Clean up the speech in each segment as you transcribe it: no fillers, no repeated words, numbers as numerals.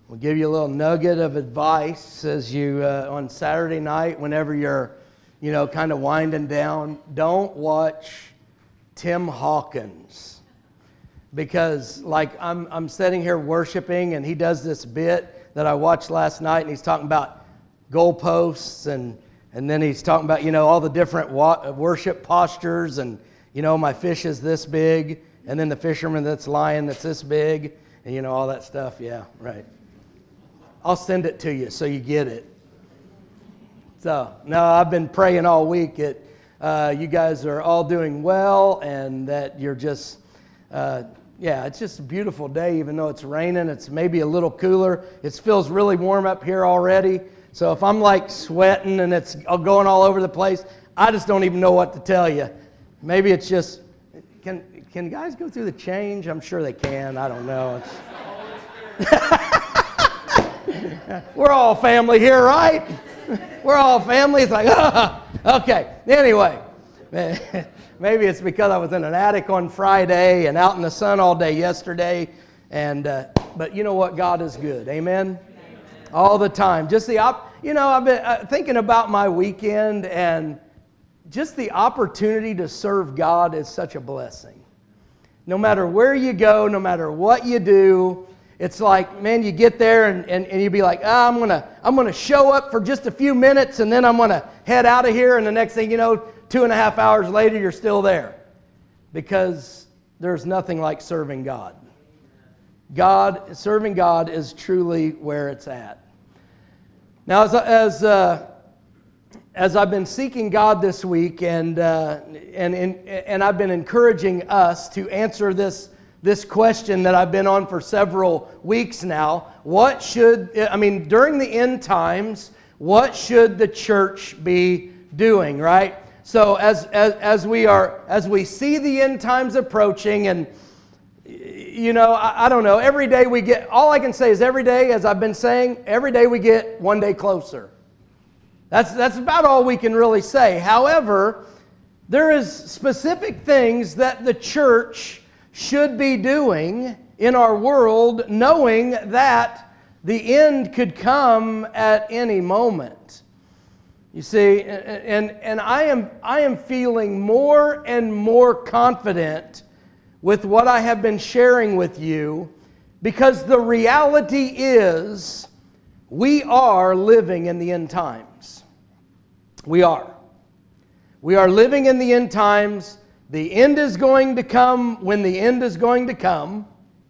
We'll give you a little nugget of advice as you, on Saturday night, whenever you're, kind of winding down. Don't watch Tim Hawkins. Because, I'm sitting here worshiping, and he does this bit that I watched last night, and he's talking about goalposts, and then he's talking about, all the different worship postures, and, my fish is this big, and then the fisherman that's lying that's this big, and, all that stuff. Yeah, right. I'll send it to you so you get it. So, no, I've been praying all week that you guys are all doing well and that you're just, it's just a beautiful day, even though it's raining. It's maybe a little cooler. It feels really warm up here already. So if I'm sweating and it's going all over the place, I just don't even know what to tell you. Maybe it's just, can guys go through the change? I'm sure they can. I don't know. We're all family here, right? We're all family. It's okay. Anyway, maybe it's because I was in an attic on Friday and out in the sun all day yesterday. But you know what? God is good. Amen? All the time. I've been thinking about my weekend, and just the opportunity to serve God is such a blessing. No matter where you go, no matter what you do, it's you get there and you'd be like, I'm gonna show up for just a few minutes and then I'm gonna head out of here, and the next thing you know, 2.5 hours later, you're still there. Because there's nothing like serving God. Serving God is truly where it's at. Now, as I've been seeking God this week, and I've been encouraging us to answer this question that I've been on for several weeks now. During the end times, what should the church be doing, right? So as we see the end times approaching, and I don't know, every day we get, all I can say is every day, as I've been saying, every day we get one day closer. That's about all we can really say. However, there is specific things that the church should be doing in our world, knowing that the end could come at any moment. You see, and I am feeling more and more confident with what I have been sharing with you, because the reality is we are living in the end times. We are. We are living in the end times. The end is going to come when the end is going to come.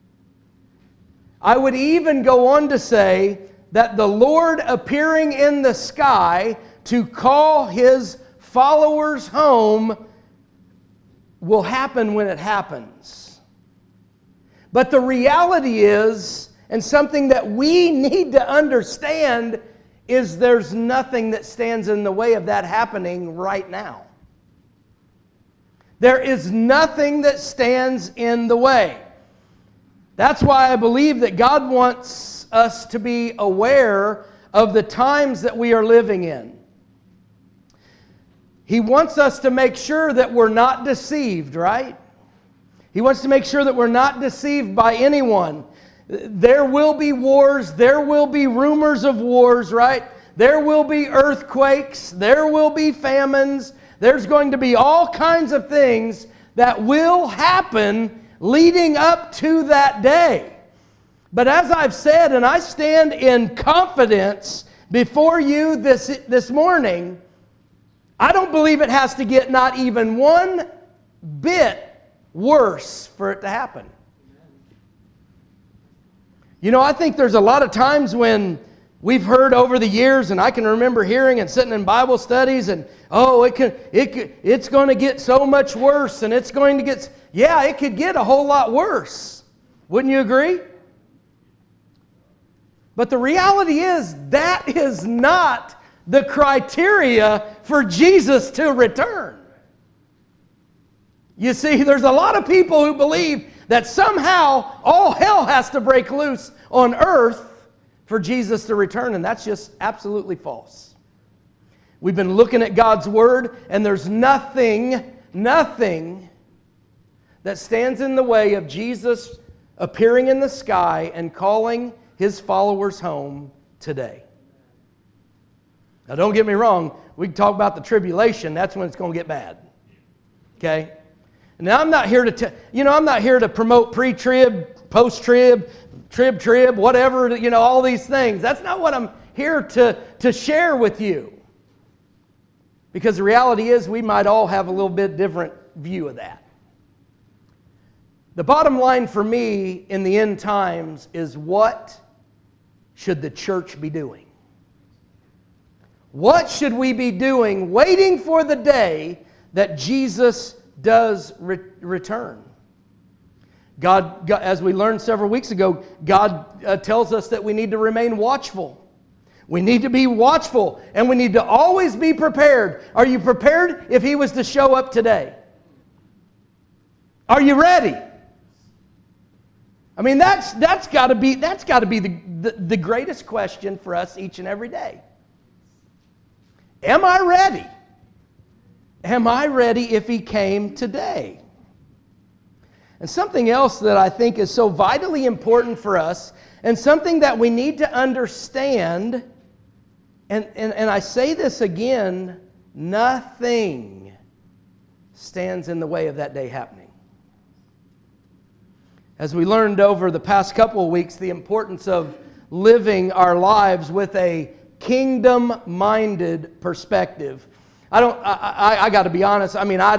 I would even go on to say that the Lord appearing in the sky to call His followers home will happen when it happens. But the reality is, and something that we need to understand, is there's nothing that stands in the way of that happening right now. There is nothing that stands in the way. That's why I believe that God wants us to be aware of the times that we are living in. He wants us to make sure that we're not deceived, right? He wants to make sure that we're not deceived by anyone. There will be wars. There will be rumors of wars, right? There will be earthquakes. There will be famines. There's going to be all kinds of things that will happen leading up to that day. But as I've said, and I stand in confidence before you this morning, I don't believe it has to get not even one bit worse for it to happen. I think there's a lot of times when we've heard over the years, and I can remember hearing and sitting in Bible studies, and it's going to get so much worse, and it's going to get, it could get a whole lot worse. Wouldn't you agree? But the reality is that is not the criteria for Jesus to return. You see, there's a lot of people who believe that somehow all hell has to break loose on earth for Jesus to return, and that's just absolutely false. We've been looking at God's Word, and there's nothing that stands in the way of Jesus appearing in the sky and calling His followers home today. Now, don't get me wrong. We can talk about the tribulation. That's when it's going to get bad. Okay? Now, I'm not here to I'm not here to promote pre-trib, post-trib, trib, whatever, all these things. That's not what I'm here to share with you. Because the reality is we might all have a little bit different view of that. The bottom line for me in the end times is, what should the church be doing? What should we be doing waiting for the day that Jesus does return? God, as we learned several weeks ago, God tells us that we need to remain watchful. We need to be watchful, and we need to always be prepared. Are you prepared if He was to show up today? Are you ready? I mean, that's got to be the greatest question for us each and every day. Am I ready? Am I ready if He came today? And something else that I think is so vitally important for us, and something that we need to understand, and I say this again, nothing stands in the way of that day happening. As we learned over the past couple of weeks, the importance of living our lives with a kingdom-minded perspective. I got to be honest. I mean,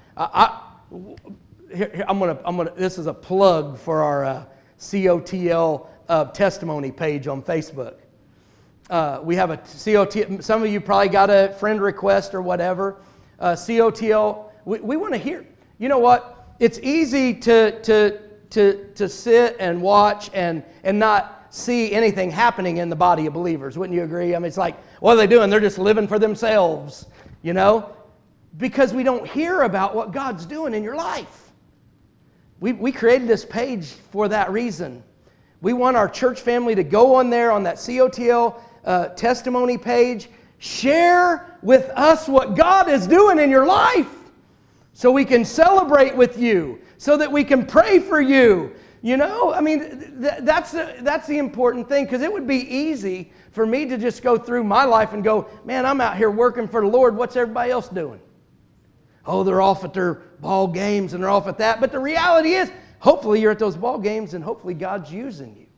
this is a plug for our COTL testimony page on Facebook. We have a COTL. Some of you probably got a friend request or whatever. COTL. We want to hear. You know what? It's easy to sit and watch and not see anything happening in the body of believers. Wouldn't you agree? I mean, it's like, what are they doing? They're just living for themselves, because we don't hear about what God's doing in your life. We created this page for that reason. We want our church family to go on there on that COTL testimony page, share with us what God is doing in your life, so we can celebrate with you, so that we can pray for you. I mean, that's the important thing, because it would be easy for me to just go through my life and go, man, I'm out here working for the Lord. What's everybody else doing? Oh, they're off at their ball games and they're off at that. But the reality is, hopefully you're at those ball games, and hopefully God's using you.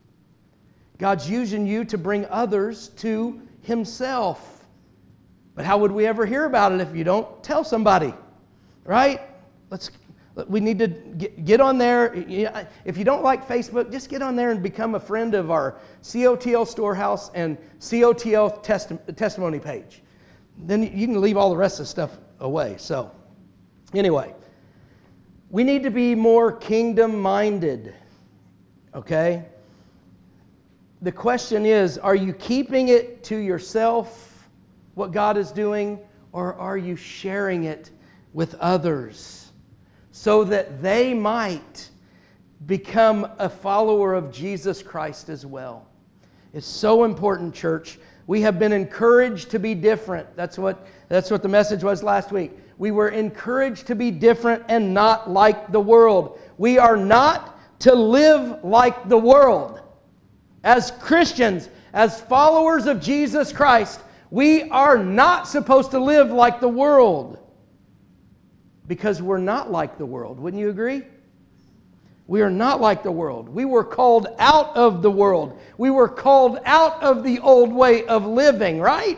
God's using you to bring others to Himself. But how would we ever hear about it if you don't tell somebody? Right? We need to get on there. If you don't like Facebook, just get on there and become a friend of our COTL Storehouse and COTL testimony page. Then you can leave all the rest of the stuff away. So, anyway, we need to be more kingdom-minded, okay? The question is, are you keeping it to yourself, what God is doing, or are you sharing it with others so that they might become a follower of Jesus Christ as well? It's so important, church. We have been encouraged to be different. That's what the message was last week. We were encouraged to be different and not like the world. We are not to live like the world. As Christians, as followers of Jesus Christ, we are not supposed to live like the world, because we're not like the world. Wouldn't you agree? We are not like the world. We were called out of the world. We were called out of the old way of living, right?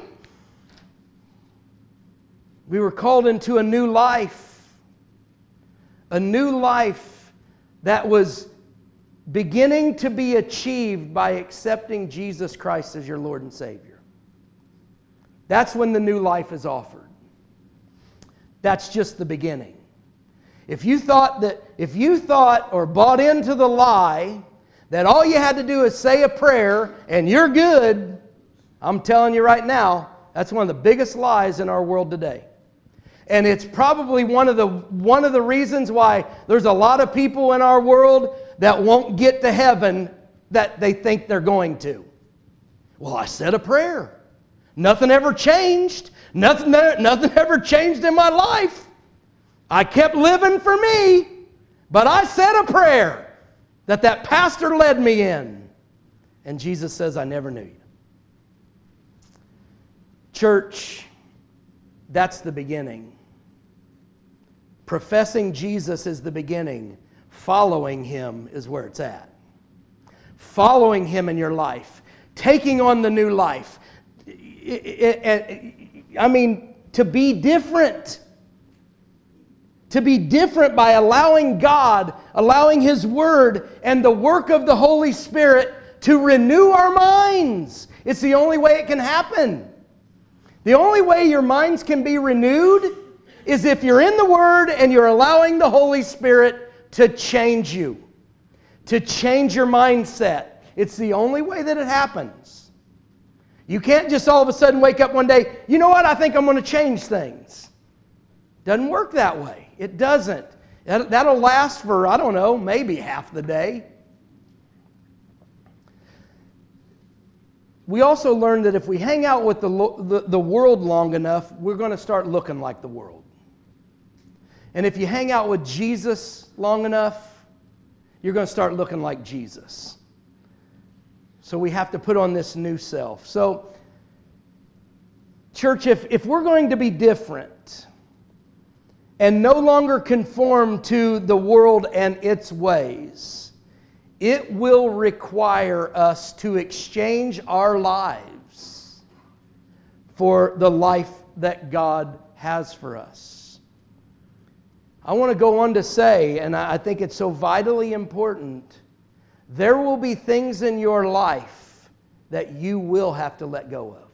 We were called into a new life. A new life that was beginning to be achieved by accepting Jesus Christ as your Lord and Savior. That's when the new life is offered. That's just the beginning. If you thought or bought into the lie that all you had to do is say a prayer and you're good, I'm telling you right now, that's one of the biggest lies in our world today. And it's probably one of the reasons why there's a lot of people in our world that won't get to heaven that they think they're going to. Well, I said a prayer. Nothing ever changed. Nothing ever changed in my life. I kept living for me, but I said a prayer that pastor led me in. And Jesus says, I never knew you. Church, that's the beginning. Professing Jesus is the beginning. Following Him is where it's at. Following Him in your life. Taking on the new life. I mean, to be different. To be different by allowing God, allowing His Word and the work of the Holy Spirit to renew our minds. It's the only way it can happen. The only way your minds can be renewed is if you're in the Word and you're allowing the Holy Spirit to change you, to change your mindset. It's the only way that it happens. You can't just all of a sudden wake up one day, you know what, I think I'm going to change things. Doesn't work that way. It doesn't. That'll last for, I don't know, maybe half the day. We also learned that if we hang out with the world long enough, we're going to start looking like the world. And if you hang out with Jesus long enough, you're going to start looking like Jesus. So we have to put on this new self. So, church, if we're going to be different and no longer conform to the world and its ways, it will require us to exchange our lives for the life that God has for us. I want to go on to say, and I think it's so vitally important, there will be things in your life that you will have to let go of.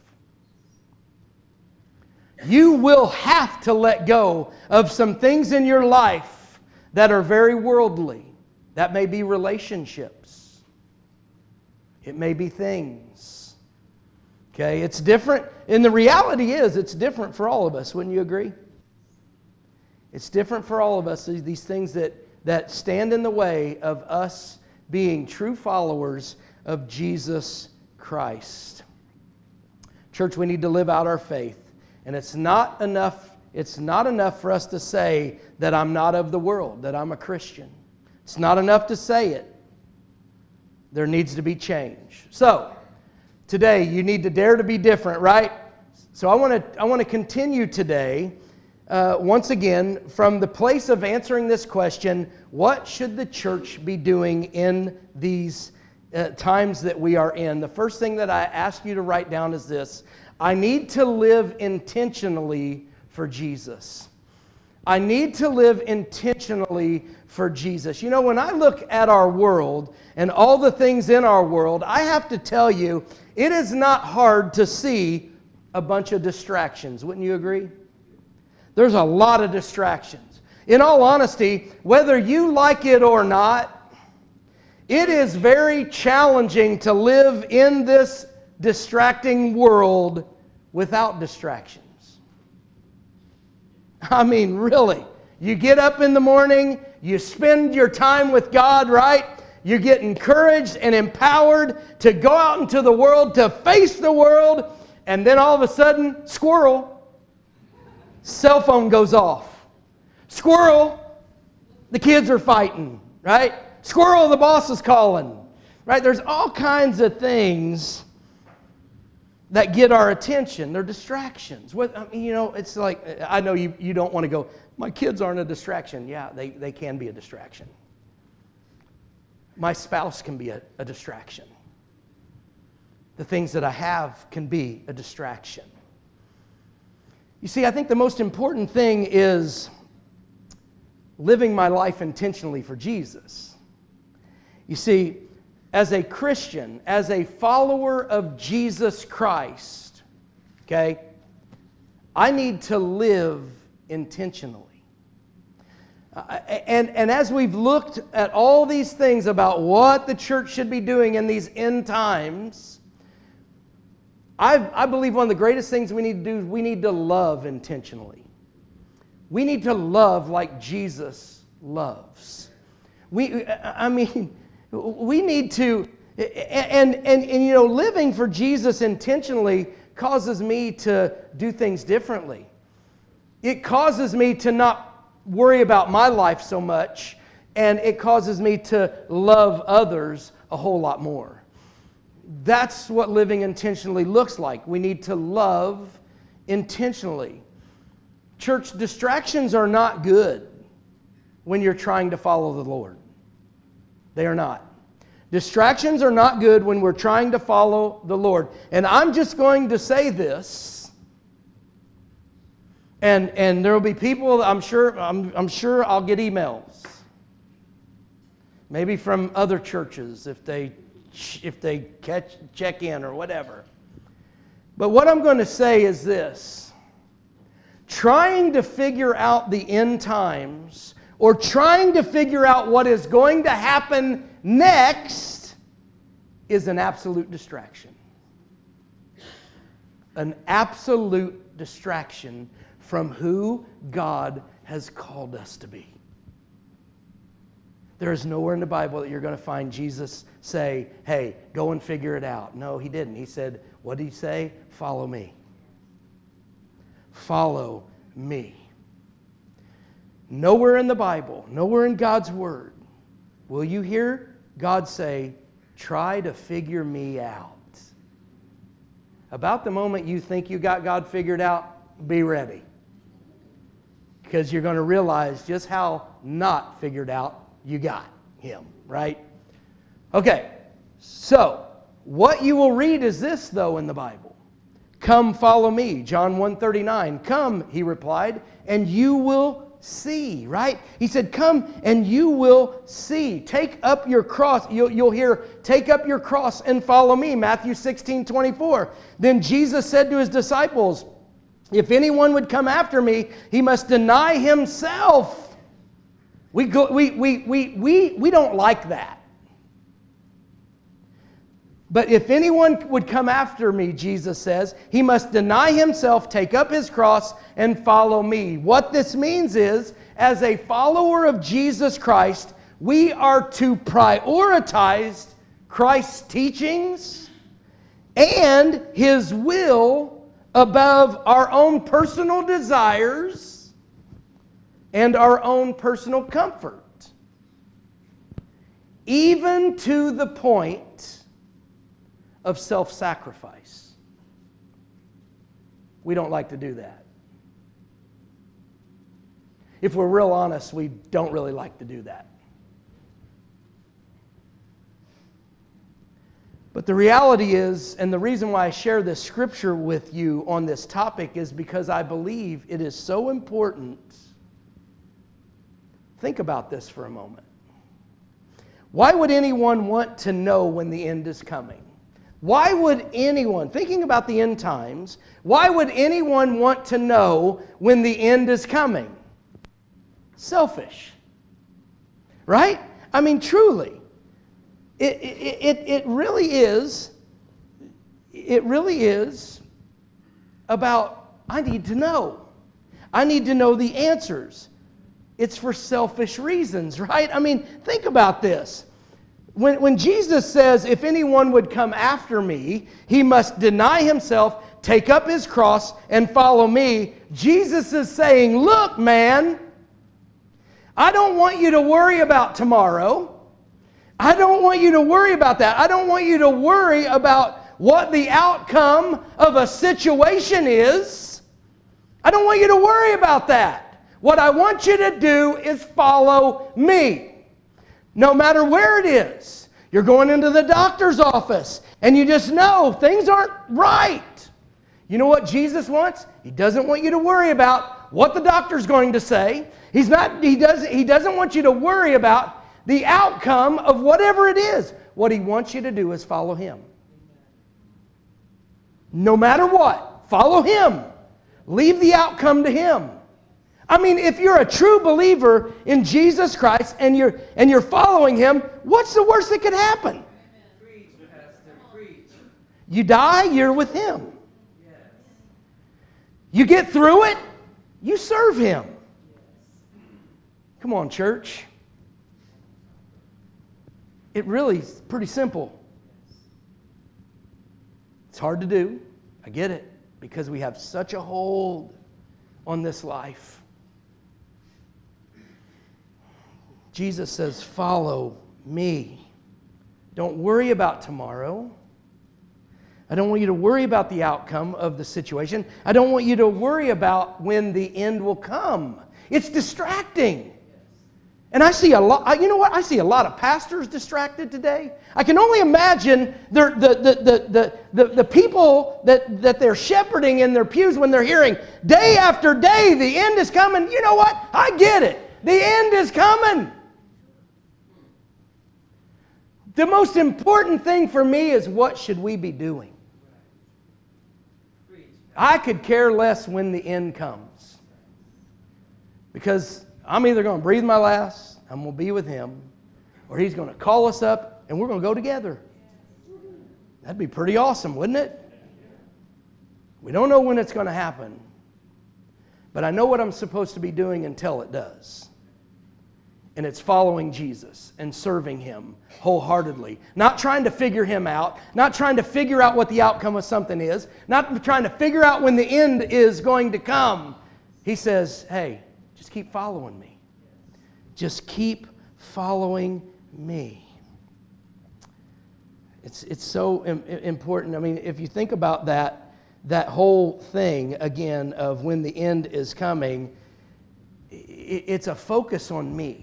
You will have to let go of some things in your life that are very worldly. That may be relationships. It may be things. Okay, it's different. And the reality is, it's different for all of us. Wouldn't you agree? It's different for all of us. These things that stand in the way of us being true followers of Jesus Christ. Church, we need to live out our faith. And it's not enough for us to say that I'm not of the world, that I'm a Christian. It's not enough to say it. There needs to be change. So, today you need to dare to be different, right? So I want to continue today, once again, from the place of answering this question, what should the church be doing in these times that we are in? The first thing that I ask you to write down is this: I need to live intentionally for Jesus. I need to live intentionally for Jesus. You know, when I look at our world and all the things in our world, I have to tell you, it is not hard to see a bunch of distractions. Wouldn't you agree? There's a lot of distractions. In all honesty, whether you like it or not, it is very challenging to live in this distracting world without distractions. I mean, really. You get up in the morning, you spend your time with God, right? You get encouraged and empowered to go out into the world, to face the world, and then all of a sudden, squirrel, cell phone goes off. Squirrel, the kids are fighting, right? Squirrel, the boss is calling, right? There's all kinds of things that get our attention. They're distractions. It's like, I know you don't want to go, my kids aren't a distraction. Yeah, they can be a distraction. My spouse can be a distraction. The things that I have can be a distraction. You see, I think the most important thing is living my life intentionally for Jesus. You see, as a Christian, as a follower of Jesus Christ, okay, I need to live intentionally. And as we've looked at all these things about what the church should be doing in these end times, I believe one of the greatest things we need to do is we need to love intentionally. We need to love like Jesus loves. We need to, and living for Jesus intentionally causes me to do things differently. It causes me to not worry about my life so much, and it causes me to love others a whole lot more. that's what living intentionally looks like. We need to love intentionally. Church, distractions are not good when you're trying to follow the Lord. They are not. Distractions are not good when we're trying to follow the Lord. And I'm just going to say this, and there will be people, I'm sure I'll get emails. Maybe from other churches if they check in or whatever. But what I'm going to say is this. Trying to figure out the end times or trying to figure out what is going to happen next is an absolute distraction. An absolute distraction from who God has called us to be. There is nowhere in the Bible that you're going to find Jesus say, hey, go and figure it out. No, he didn't. He said, what did he say? Follow me. Follow me. Nowhere in the Bible, nowhere in God's Word, will you hear God say, try to figure me out. About the moment you think you got God figured out, be ready. Because you're going to realize just how not figured out you got him, right? Okay, so what you will read is this, though, in the Bible. Come, follow me, John 1:39. Come, he replied, and you will see, right? He said, come and you will see. Take up your cross. You'll hear, take up your cross and follow me, Matthew 16:24. Then Jesus said to his disciples, if anyone would come after me, he must deny himself. We don't like that. But if anyone would come after me, Jesus says, he must deny himself, take up his cross, and follow me. What this means is, as a follower of Jesus Christ, we are to prioritize Christ's teachings and his will above our own personal desires and our own personal comfort. Even to the point of self-sacrifice. We don't like to do that. If we're real honest, we don't really like to do that. But the reality is, and the reason why I share this scripture with you on this topic is because I believe it is so important. Think about this for a moment. Why would anyone want to know when the end is coming? Why would anyone, thinking about the end times, why would anyone want to know when the end is coming? Selfish. Right? I mean, truly. It really is about, I need to know. I need to know the answers. It's for selfish reasons, right? I mean, think about this. When Jesus says, if anyone would come after me, he must deny himself, take up his cross, and follow me, Jesus is saying, look, man, I don't want you to worry about tomorrow. I don't want you to worry about that. I don't want you to worry about what the outcome of a situation is. I don't want you to worry about that. What I want you to do is follow me. No matter where it is. You're going into the doctor's office and you just know things aren't right. You know what Jesus wants? He doesn't want you to worry about what the doctor's going to say. He doesn't want you to worry about the outcome of whatever it is. What he wants you to do is follow him. No matter what, follow him. Leave the outcome to him. I mean, if you're a true believer in Jesus Christ and you're following him, what's the worst that could happen? You die, you're with him. You get through it, you serve him. Come on, church. It really is pretty simple. It's hard to do. I get it. Because we have such a hold on this life. Jesus says, follow me. Don't worry about tomorrow. I don't want you to worry about the outcome of the situation. I don't want you to worry about when the end will come. It's distracting. And I see a lot, you know what? I see a lot of pastors distracted today. I can only imagine the people that they're shepherding in their pews when they're hearing day after day, the end is coming. You know what? I get it. The end is coming. The most important thing for me is what should we be doing? I could care less when the end comes. Because I'm either going to breathe my last, I'm going to be with Him, or He's going to call us up and we're going to go together. That'd be pretty awesome, wouldn't it? We don't know when it's going to happen, but I know what I'm supposed to be doing until it does. And it's following Jesus and serving Him wholeheartedly. Not trying to figure Him out. Not trying to figure out what the outcome of something is. Not trying to figure out when the end is going to come. He says, hey, just keep following me. Just keep following me. It's so important. I mean, if you think about that whole thing, again, of when the end is coming, it's a focus on me.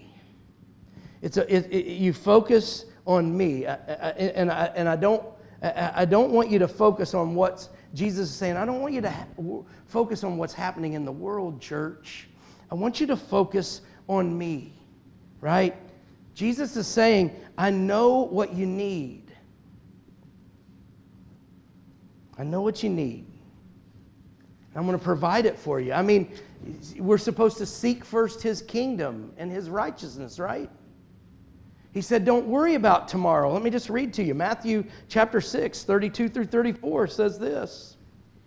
You focus on me, and I don't want you to focus on what Jesus is saying. I don't want you to focus on what's happening in the world, church. I want you to focus on me, right? Jesus is saying, I know what you need. I know what you need. I'm going to provide it for you. I mean, we're supposed to seek first His kingdom and His righteousness, right? He said, don't worry about tomorrow. Let me just read to you. Matthew chapter 6, 32 through 34 says this.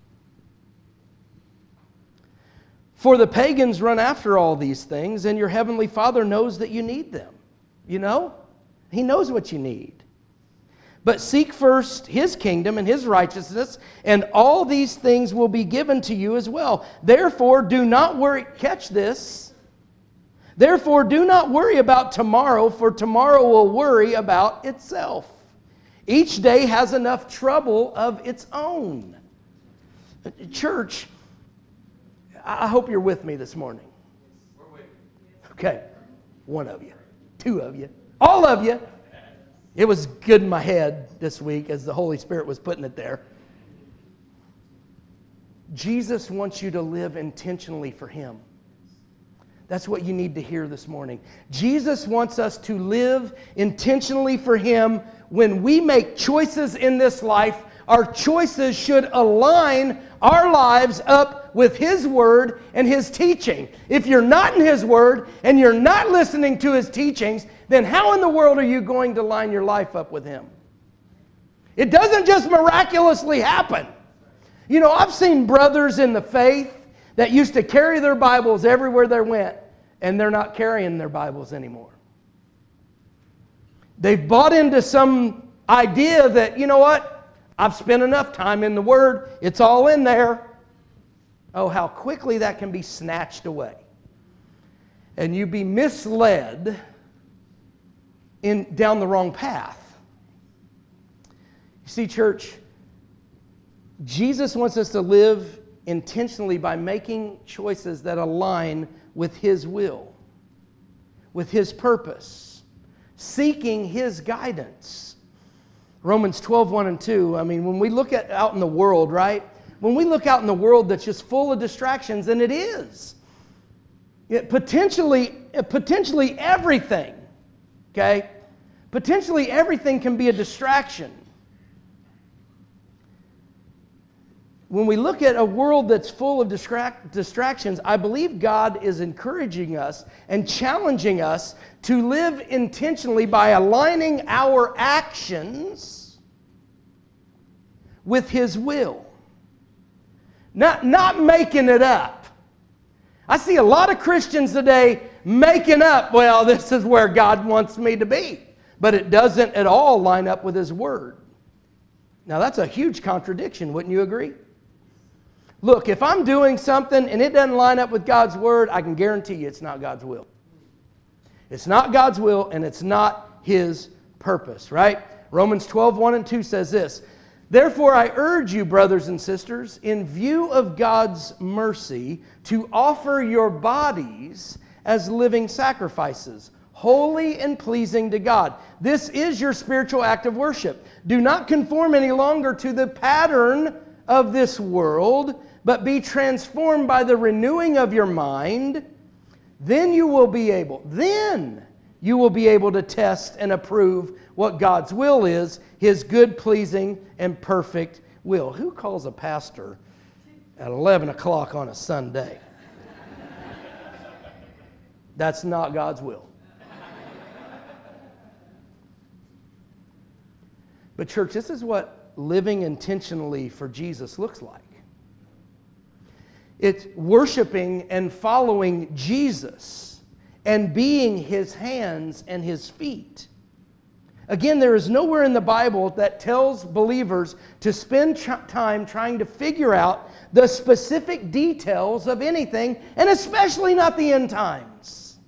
For the pagans run after all these things, and your heavenly Father knows that you need them. You know? He knows what you need. But seek first His kingdom and His righteousness, and all these things will be given to you as well. Therefore, do not worry. Catch this. Therefore, do not worry about tomorrow, for tomorrow will worry about itself. Each day has enough trouble of its own. Church, I hope you're with me this morning. We're with you. Okay, one of you, two of you, all of you. It was good in my head this week as the Holy Spirit was putting it there. Jesus wants you to live intentionally for Him. That's what you need to hear this morning. Jesus wants us to live intentionally for Him. When we make choices in this life, our choices should align our lives up with His Word and His teaching. If you're not in His Word and you're not listening to His teachings, then how in the world are you going to line your life up with Him? It doesn't just miraculously happen. You know, I've seen brothers in the faith that used to carry their Bibles everywhere they went, and they're not carrying their Bibles anymore. They've bought into some idea that, you know what, I've spent enough time in the Word, it's all in there. Oh, how quickly that can be snatched away. And you be misled down the wrong path. You see, church, Jesus wants us to live intentionally by making choices that align with His will, with His purpose, seeking His guidance. Romans 12, 1 and 2, I mean, when we look out in the world, right? When we look out in the world that's just full of distractions, and it is. Potentially everything, okay? Potentially everything can be a distraction. When we look at a world that's full of distractions, I believe God is encouraging us and challenging us to live intentionally by aligning our actions with His will. Not making it up. I see a lot of Christians today making up, well, this is where God wants me to be. But it doesn't at all line up with His Word. Now that's a huge contradiction, wouldn't you agree? Look, if I'm doing something and it doesn't line up with God's Word, I can guarantee you it's not God's will. It's not God's will, and it's not His purpose, right? Romans 12, 1 and 2 says this, Therefore, I urge you, brothers and sisters, in view of God's mercy, to offer your bodies as living sacrifices, holy and pleasing to God. This is your spiritual act of worship. Do not conform any longer to the pattern of this world, but be transformed by the renewing of your mind. Then you will be able to test and approve what God's will is, His good, pleasing, and perfect will. Who calls a pastor at 11 o'clock on a Sunday? That's not God's will. But church, this is what living intentionally for Jesus looks like. It's worshiping and following Jesus and being His hands and His feet. Again, there is nowhere in the Bible that tells believers to spend time trying to figure out the specific details of anything, and especially not the end times.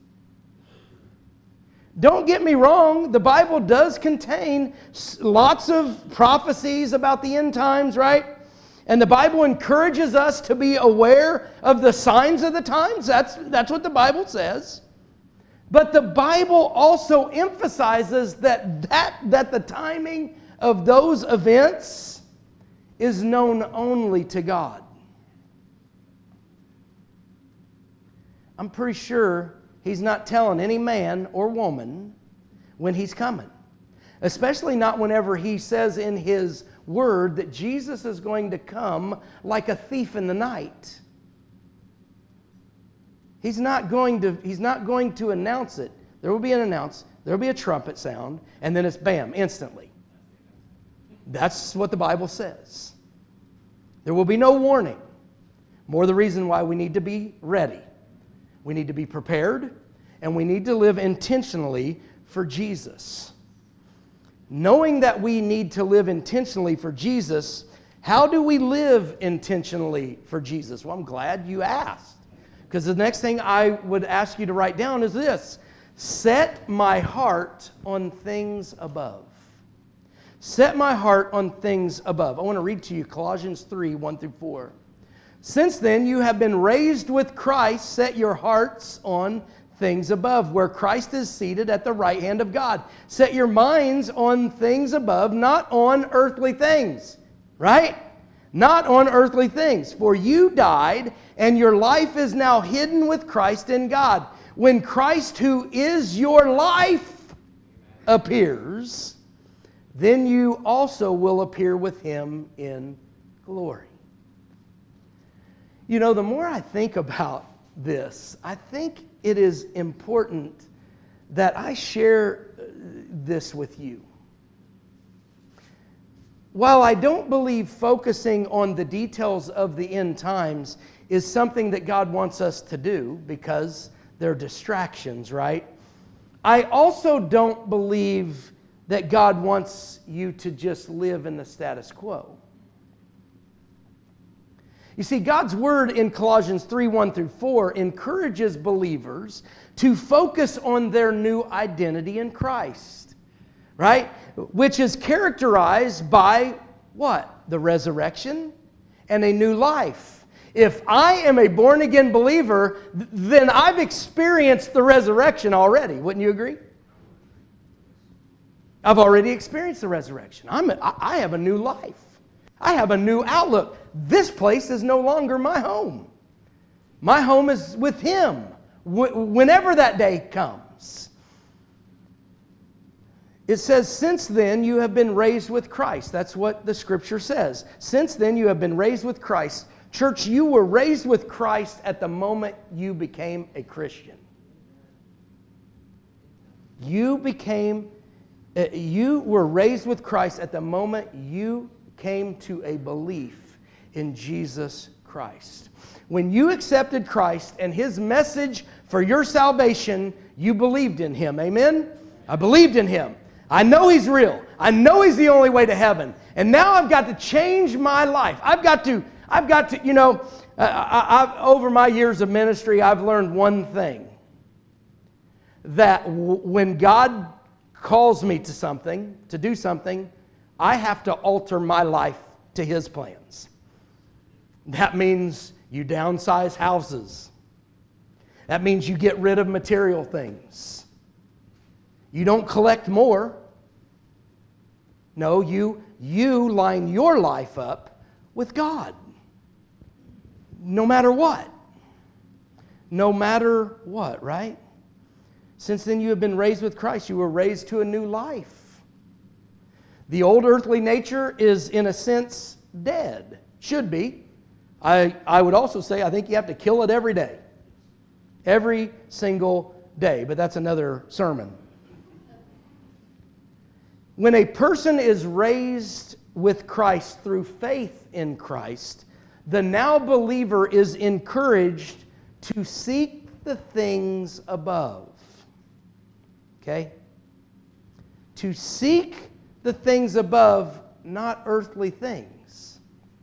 Don't get me wrong, the Bible does contain lots of prophecies about the end times, right? And the Bible encourages us to be aware of the signs of the times. That's what the Bible says. But the Bible also emphasizes that the timing of those events is known only to God. I'm pretty sure He's not telling any man or woman when He's coming. Especially not whenever He says in His Word that Jesus is going to come like a thief in the night. He's not going to announce it. There will be an announce. There will be a trumpet sound, and then it's bam, instantly. That's what the Bible says. There will be no warning. More the reason why we need to be ready. We need to be prepared, and we need to live intentionally for Jesus. Knowing that we need to live intentionally for Jesus, how do we live intentionally for Jesus? Well, I'm glad you asked. Because the next thing I would ask you to write down is this: set my heart on things above. Set my heart on things above. I want to read to you Colossians 3, 1 through 4. Since then you have been raised with Christ, set your hearts on things above, where Christ is seated at the right hand of God. Set your minds on things above, not on earthly things. Right? Not on earthly things. For you died, and your life is now hidden with Christ in God. When Christ, who is your life, appears, then you also will appear with Him in glory. You know, the more I think about this, I think it is important that I share this with you. While I don't believe focusing on the details of the end times is something that God wants us to do because they're distractions, right? I also don't believe that God wants you to just live in the status quo. You see, God's Word in Colossians 3, 1 through 4 encourages believers to focus on their new identity in Christ, right? Which is characterized by what? The resurrection and a new life. If I am a born-again believer, then I've experienced the resurrection already. Wouldn't you agree? I've already experienced the resurrection. I have a new life. I have a new outlook. This place is no longer my home. My home is with Him whenever that day comes. It says, since then you have been raised with Christ. That's what the Scripture says. Since then you have been raised with Christ. Church, you were raised with Christ at the moment you became a Christian. You were raised with Christ at the moment you came to a belief in Jesus Christ. When you accepted Christ and His message for your salvation, you believed in Him. Amen? I believed in Him. I know He's real. I know He's the only way to heaven. And now I've got to change my life. I've got to, you know, over my years of ministry, I've learned one thing. That when God calls me to something, to do something, I have to alter my life to His plans. That means you downsize houses. That means you get rid of material things. You don't collect more. No, you line your life up with God. No matter what. No matter what, right? Since then you have been raised with Christ. You were raised to a new life. The old earthly nature is, in a sense, dead. Should be. I would also say I think you have to kill it every day. Every single day. But that's another sermon. When a person is raised with Christ through faith in Christ, the now believer is encouraged to seek the things above. Okay? To seek the things above, not earthly things.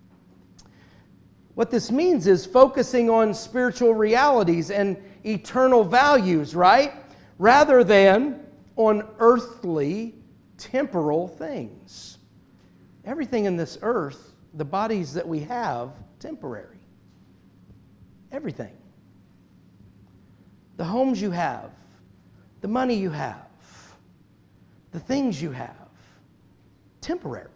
What this means is focusing on spiritual realities and eternal values, right? Rather than on earthly, temporal things. Everything in this earth, the bodies that we have, temporary. Everything. The homes you have, the money you have, the things you have, temporary.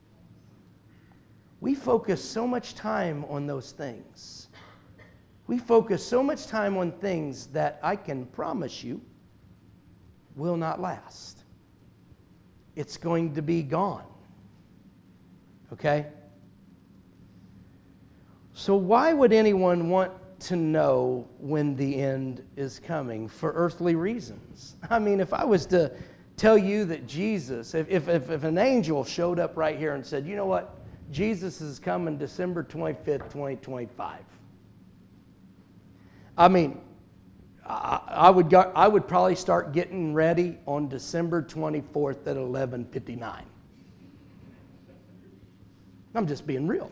We focus so much time on those things. We focus so much time on things that I can promise you will not last. It's going to be gone. Okay? So why would anyone want to know when the end is coming? For earthly reasons. I mean, if I was to tell you that Jesus, if an angel showed up right here and said, you know what? Jesus is coming December 25th, 2025. I mean, I would probably start getting ready on December 24th at 11:59. I'm just being real.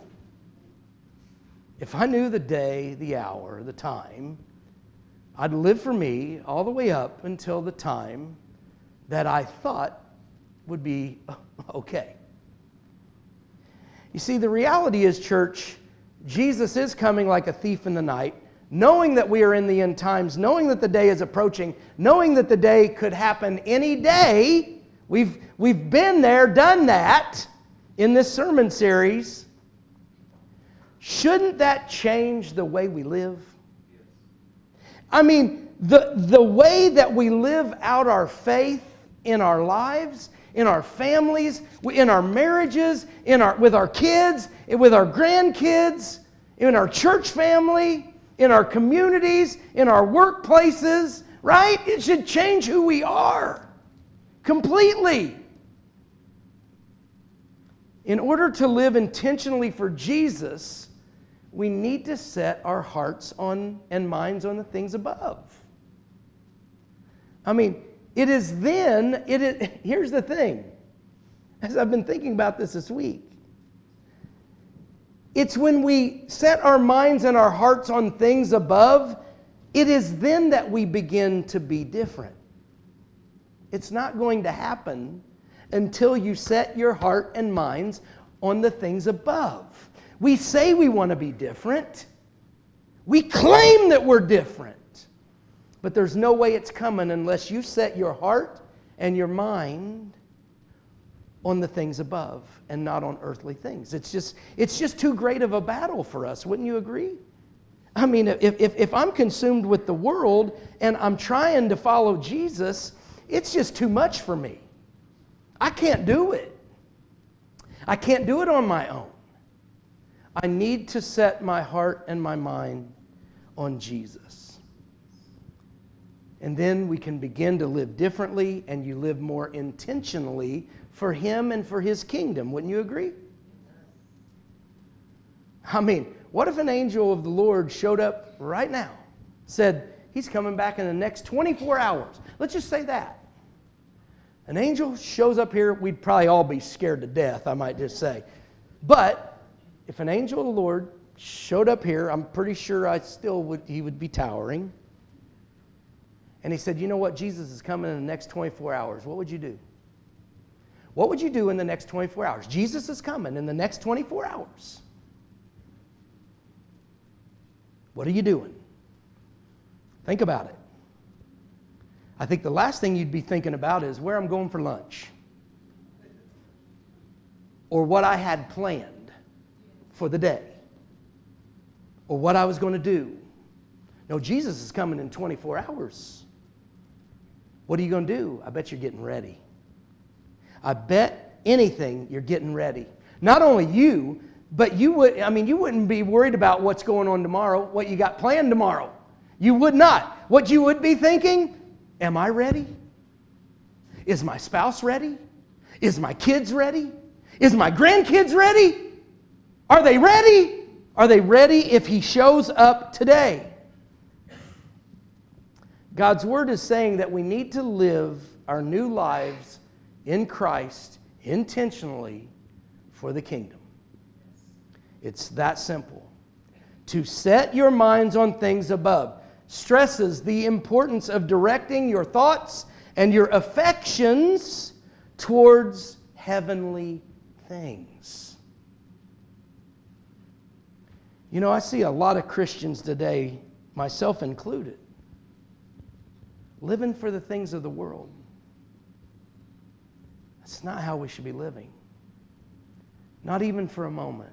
If I knew the day, the hour, the time, I'd live for me all the way up until the time that I thought would be okay. You see, the reality is, church, Jesus is coming like a thief in the night, knowing that we are in the end times, knowing that the day is approaching, knowing that the day could happen any day. We've been there, done that in this sermon series. Shouldn't that change the way we live? I mean, the way that we live out our faith in our lives, in our families, in our marriages, with our kids, with our grandkids, in our church family, in our communities, in our workplaces, right? It should change who we are completely. In order to live intentionally for Jesus, we need to set our hearts on and minds on the things above. I mean, here's the thing, as I've been thinking about this week. It's when we set our minds and our hearts on things above, it is then that we begin to be different. It's not going to happen until you set your heart and minds on the things above. We say we want to be different. We claim that we're different. But there's no way it's coming unless you set your heart and your mind on the things above and not on earthly things. It's just too great of a battle for us. Wouldn't you agree? I mean, if I'm consumed with the world and I'm trying to follow Jesus, it's just too much for me. I can't do it. I can't do it on my own. I need to set my heart and my mind on Jesus. And then we can begin to live differently, and you live more intentionally for Him and for His kingdom. Wouldn't you agree? I mean, what if an angel of the Lord showed up right now, said, He's coming back in the next 24 hours. Let's just say that. An angel shows up here, we'd probably all be scared to death, I might just say. But if an angel of the Lord showed up here, I'm pretty sure he would be towering. And he said, you know what, Jesus is coming in the next 24 hours. What would you do? What would you do in the next 24 hours? Jesus is coming in the next 24 hours. What are you doing? Think about it. I think the last thing you'd be thinking about is where I'm going for lunch, or what I had planned for the day, or what I was going to do. No, Jesus is coming in 24 hours. What are you going to do? I bet you're getting ready. I bet anything you're getting ready. Not only you, but you wouldn't be worried about what's going on tomorrow, what you got planned tomorrow. You would not. What you would be thinking, am I ready? Is my spouse ready? Is my kids ready? Is my grandkids ready? Are they ready? Are they ready if He shows up today? God's Word is saying that we need to live our new lives in Christ intentionally for the kingdom. It's that simple. To set your minds on things above stresses the importance of directing your thoughts and your affections towards heavenly things. You know, I see a lot of Christians today, myself included, living for the things of the world. That's not how we should be living. Not even for a moment.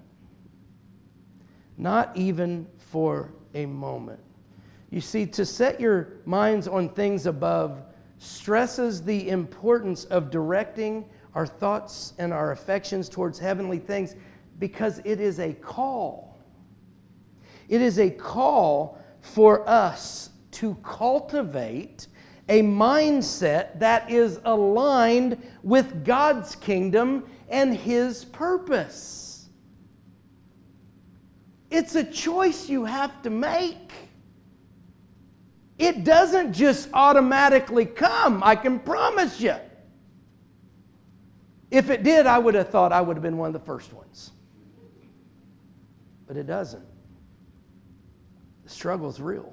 Not even for a moment. You see, to set your minds on things above stresses the importance of directing our thoughts and our affections towards heavenly things, because it is a call. It is a call for us to cultivate a mindset that is aligned with God's kingdom and His purpose. It's a choice you have to make. It doesn't just automatically come, I can promise you. If it did, I would have thought I would have been one of the first ones. But it doesn't. The struggle is real.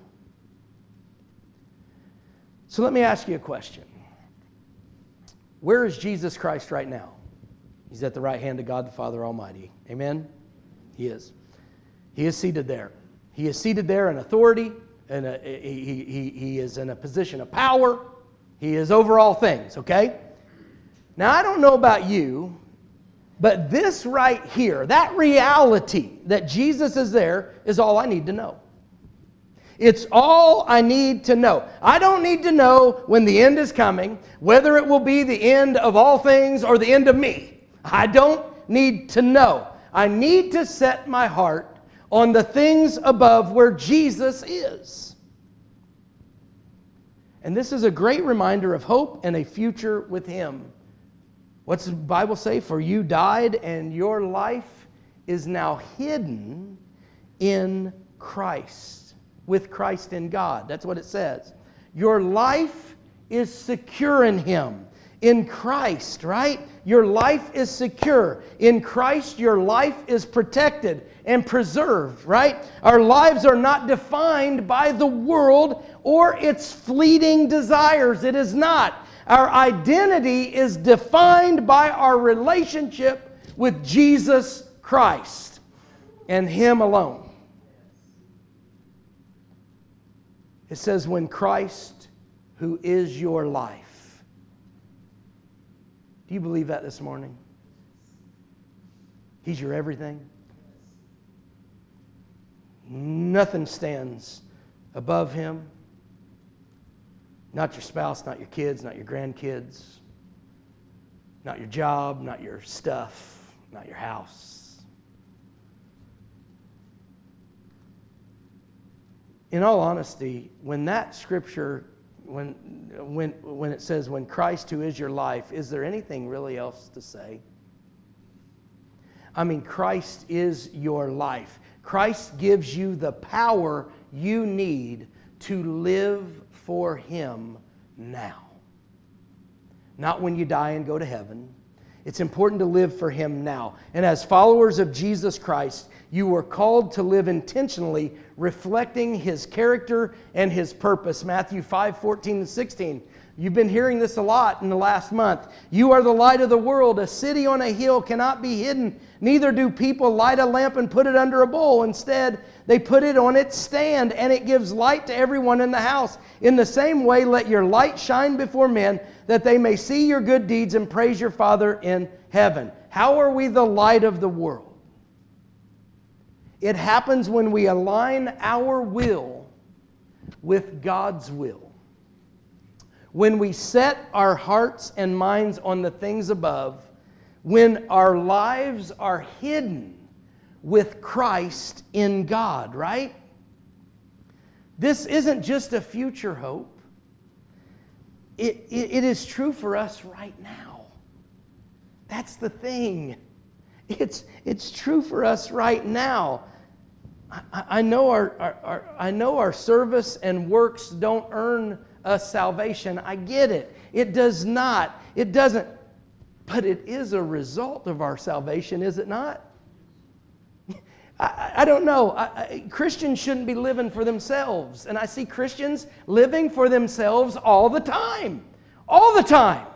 So let me ask you a question. Where is Jesus Christ right now? He's at the right hand of God the Father Almighty. Amen? He is. He is seated there. He is seated there in authority, and he is in a position of power. He is over all things, okay? Now, I don't know about you, but this right here, that reality that Jesus is there, is all I need to know. It's all I need to know. I don't need to know when the end is coming, whether it will be the end of all things or the end of me. I don't need to know. I need to set my heart on the things above where Jesus is. And this is a great reminder of hope and a future with Him. What's the Bible say? For you died and your life is now hidden in Christ. With Christ in God. That's what it says. Your life is secure in Him. In Christ, right? Your life is secure. In Christ, your life is protected and preserved, right? Our lives are not defined by the world or its fleeting desires. It is not. Our identity is defined by our relationship with Jesus Christ and Him alone. It says, when Christ, who is your life. Do you believe that this morning? He's your everything. Nothing stands above Him. Not your spouse, not your kids, not your grandkids, not your job, not your stuff, not your house. In all honesty, when that scripture, when it says, when Christ who is your life, is there anything really else to say? I mean, Christ is your life. Christ gives you the power you need to live for Him now. Not when you die and go to heaven. It's important to live for Him now. And as followers of Jesus Christ, you are called to live intentionally reflecting His character and His purpose. Matthew 5:14 and 16. You've been hearing this a lot in the last month. You are the light of the world. A city on a hill cannot be hidden. Neither do people light a lamp and put it under a bowl. Instead, they put it on its stand, and it gives light to everyone in the house. In the same way, let your light shine before men, that they may see your good deeds and praise your Father in heaven. How are we the light of the world? It happens when we align our will with God's will. When we set our hearts and minds on the things above, when our lives are hidden with Christ in God, right? This isn't just a future hope. It is true for us right now. That's the thing. It's true for us right now. I know our service and works don't earn us salvation. I get it. It does not. It doesn't. But it is a result of our salvation, is it not? I don't know. Christians shouldn't be living for themselves. And I see Christians living for themselves all the time. All the time.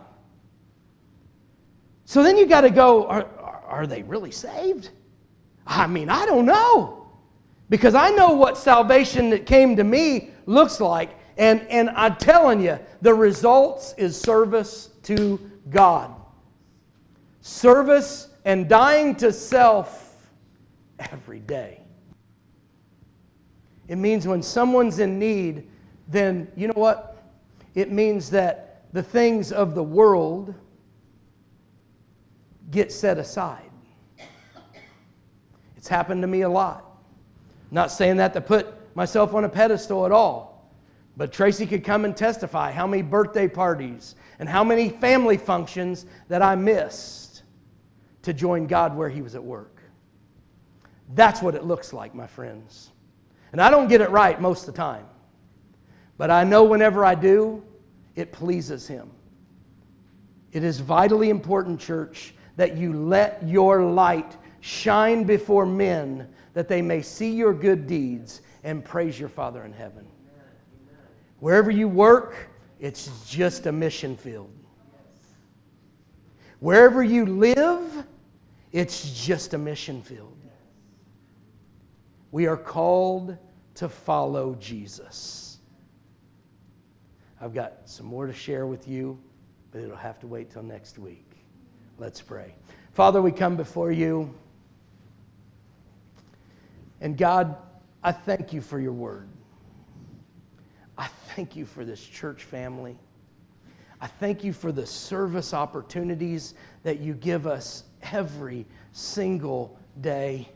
So then you got to go, are they really saved? I mean, I don't know. Because I know what salvation that came to me looks like. And I'm telling you, the results is service to God. Service and dying to self every day. It means when someone's in need, then you know what? It means that the things of the world get set aside. It's happened to me a lot. Not saying that to put myself on a pedestal at all. But Tracy could come and testify how many birthday parties and how many family functions that I missed to join God where He was at work. That's what it looks like, my friends. And I don't get it right most of the time. But I know whenever I do, it pleases Him. It is vitally important, church, that you let your light shine before men, that they may see your good deeds and praise your Father in heaven. Wherever you work, it's just a mission field. Wherever you live, it's just a mission field. We are called to follow Jesus. I've got some more to share with you, but it'll have to wait till next week. Let's pray. Father, we come before you. And God, I thank you for your word. I thank you for this church family. I thank you for the service opportunities that you give us every single day.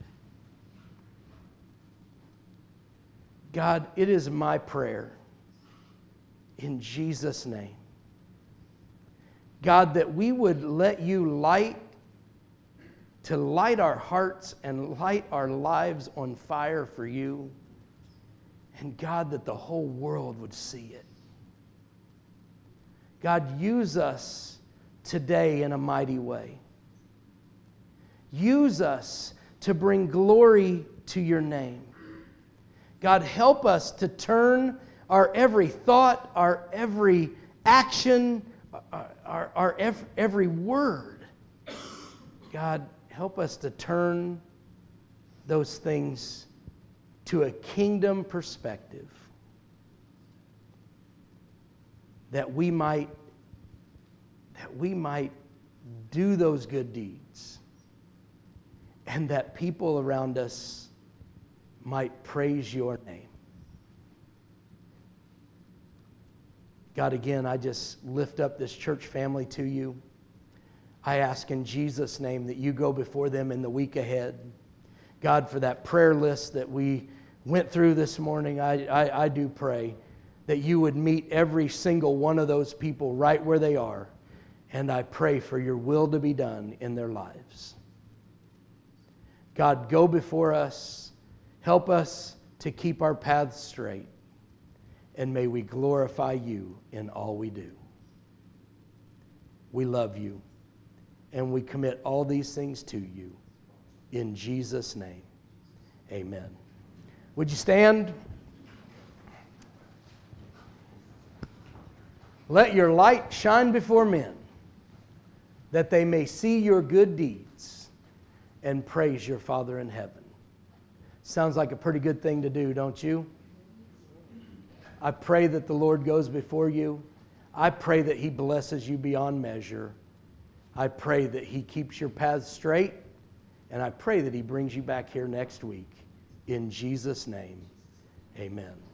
God, it is my prayer in Jesus' name, God, that we would let you light our hearts and light our lives on fire for you. And God, that the whole world would see it. God, use us today in a mighty way. Use us to bring glory to your name. God, help us to turn our every thought, our every action, our every word. God, help us to turn those things to a kingdom perspective, that we might do those good deeds, and that people around us might praise your name. God, again, I just lift up this church family to you. I ask in Jesus' name that you go before them in the week ahead. God, for that prayer list that we went through this morning, I do pray that you would meet every single one of those people right where they are. And I pray for your will to be done in their lives. God, go before us. Help us to keep our paths straight. And may we glorify you in all we do. We love you. And we commit all these things to you. In Jesus' name, amen. Would you stand? Let your light shine before men, that they may see your good deeds and praise your Father in heaven. Sounds like a pretty good thing to do, don't you? I pray that the Lord goes before you. I pray that He blesses you beyond measure. I pray that He keeps your paths straight. And I pray that He brings you back here next week. In Jesus' name, amen.